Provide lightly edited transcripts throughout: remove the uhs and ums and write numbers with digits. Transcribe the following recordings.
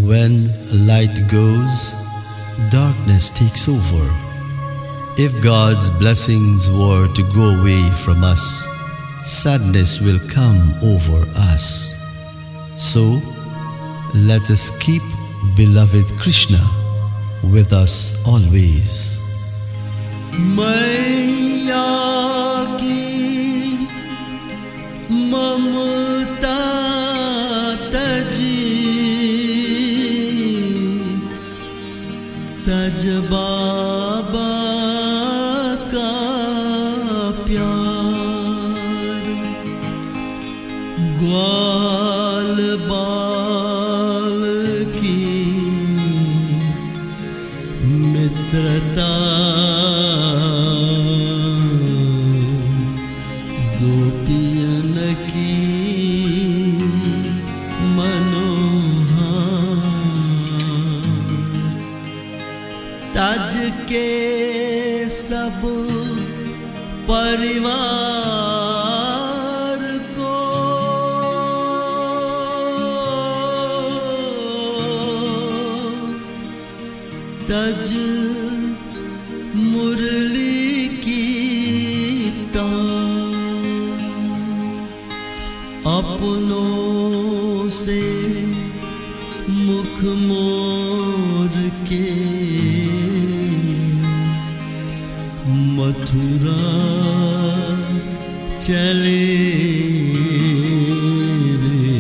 When light goes, darkness takes over. If God's blessings were to go away from us, sadness will come over us. So, let us keep beloved Krishna with us always. मैया की ममता तज बाबा का प्यार, ग्वाल बाल की मित्रता, गोपियन की तज के सब परिवार को तज मुरली की तान, अपनों से मुख मोर के मथुरा चले रे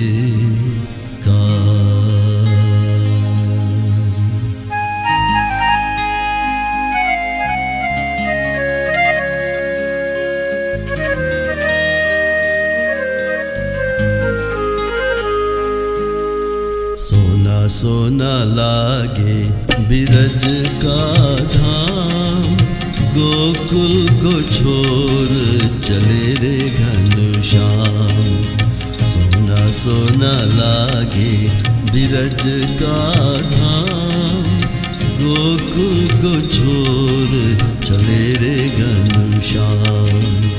सोना सोना लागे बिरज का धाम, गोकुल को छोड़ चले रे घनश्याम। सोना सोना लागे बिरज का धाम, गोकुल को छोड़ चले रे घनश्याम।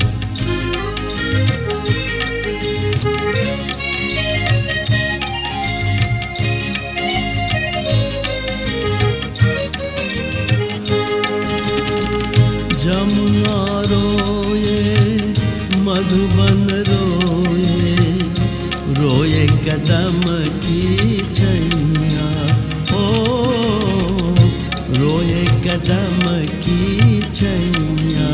जमुना रोए मधुबन रोए, रोए कदम की छैया, ओ रोए कदम की छैया।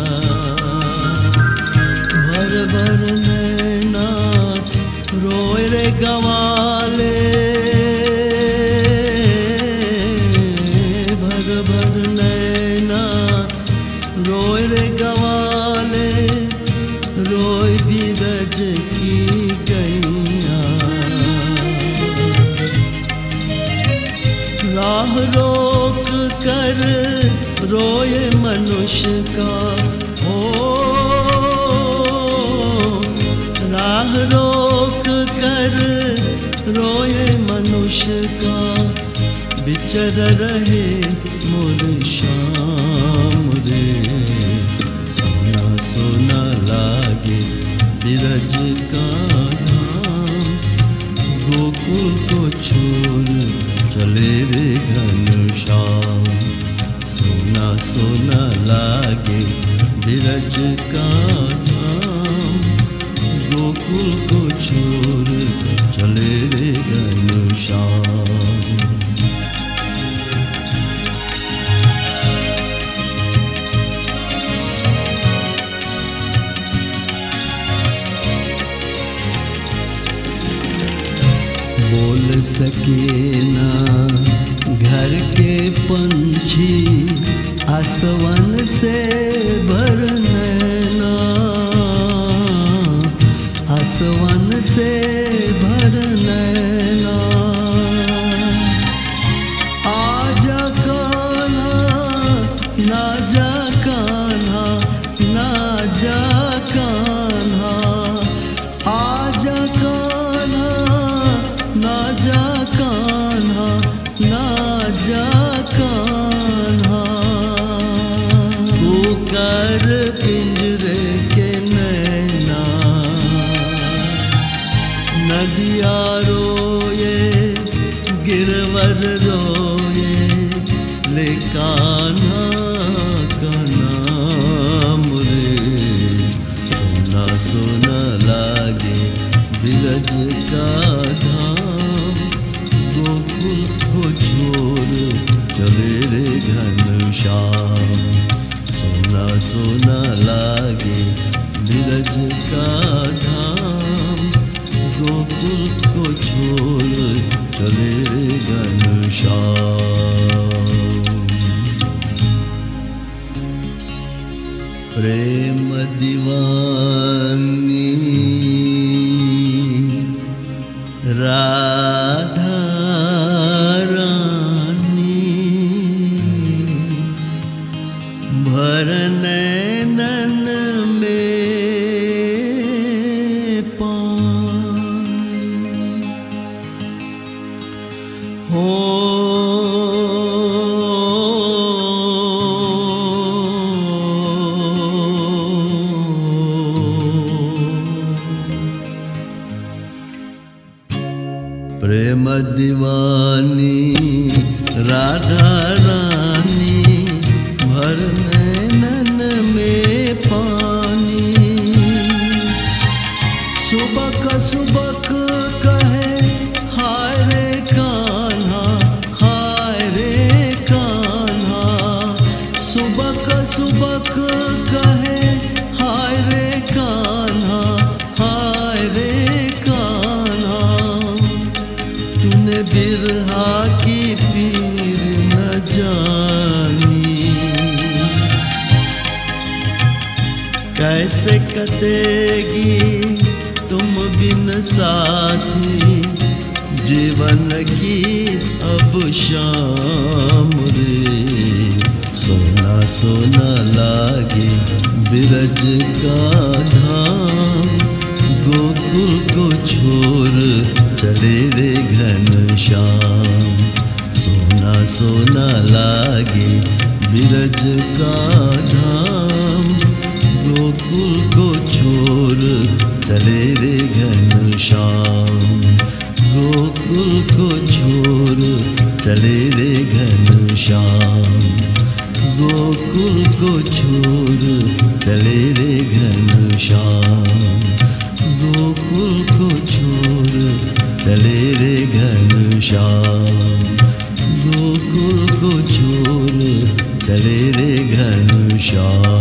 भर भर नैना रोए रे गवाले, भर भर नैना रोए रे गवाले, रोए बिरज की गैया। राह रोक कर रोए मनुष्य का, ओ राह रोक कर रोए मनुष्य का, बिचर रहे मोर श्याम रे। सोना सोना लागे बिरज का धाम, गोकुल को छोड़ चले रे घनश्याम। सोना सोना लागे बिरज का धाम, गोकुल को छोड़ चले रे घनश्याम। बोल सके ना घर के पंछी, आसवन से भर नैना, आसवन से भर नैना। आजा कान्हा ना जा कान्हा, ना जा कान्हा, आजा कान्हा ना जा कान्हा, ना जा कान्हा। कर पिंजरे के नैना, नदिया रोए गिर वर रोए ले कान्हा का नाम रे। सोना सोना लागे बिरज का धाम, गोकुल को छोड़ चले रे घनश्याम। सोना सोना लागे बिरज का धाम, गोकुल को छोड़ चले रे घनश्याम। प्रेम दीवानी राधा रानी, भर नैनन में पानी हो। प्रेम दीवानी राधा रानी, भर नैनन में पानी। सुबक सुबक कहे हाय रे कान्हा, हाय रे कान्हा। सुबक सुबक कहे हाय रे कान्हा, हाय रे कान्हा। तूने बिरहा की पीर न जानी, कैसे कटेगी तुम बिन साथी जीवन की अब शाम रे। सोना सोना लागे बिरज का धाम, गोकुल को छोड़ चले रे घनश्याम। सोना सोना लागे बिरज का धाम, गोकुल को छोड़ चले रे घनश्याम। गोकुल को छोड़ चले रे घनश्याम। गोकुल को छोड़ चले रे घनश्याम। गोकुल को छोड़ चले रे घनश्याम। गोकुल को छोड़ चले रे घनश्याम।